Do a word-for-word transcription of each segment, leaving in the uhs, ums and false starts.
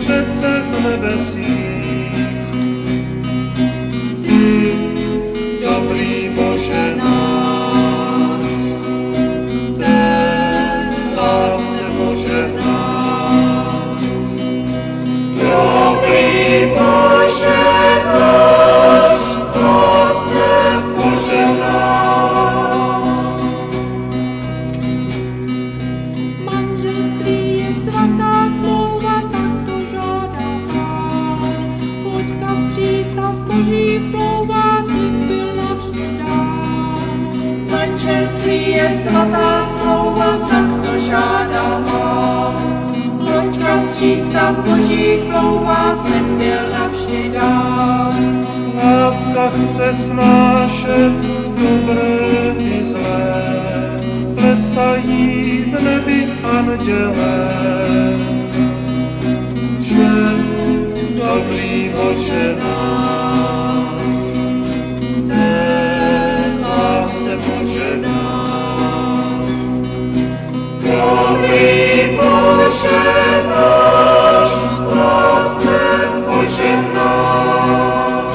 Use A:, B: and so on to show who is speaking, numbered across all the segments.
A: přece v nebesích. Ty, dobrý Bože náš, ten lásce Bože náš, dobrý Bože náš, lásce Bože náš.
B: Manželství je svatá smlouva, tak to žádá Pán. Pojď kam přístav Boží vplouvá, slib byl navždy dán.
C: Manželství je svatá smlouva, tak to žádá Pán. Loďka v přístav Boží vplouvá, slib byl navždy dán.
A: Láska chce snášet dobré i zlé, plesají v nebi andělé. Že dobrý Bože náš, ten lásce Bože náš, dobrý Bože náš, lásce Bože náš.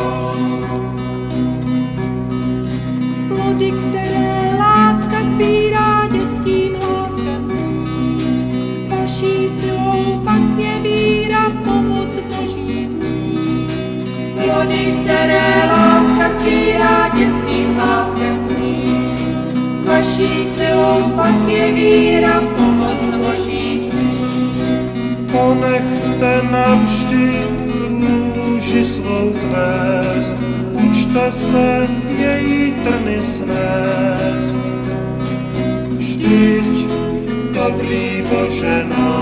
B: Plody, které láska sbírá, dětským hláskem zní. Vaší silou pak je víra, pomoc Boží v ní.
C: Plody, které láska sbírá, dětským hláskem zní. Vaší silou pak je víra, pomoc Boží v ní.
A: Ponechte navždy růži svou kvést, učte se její trny snést. Vždyť dobrý Bože náš,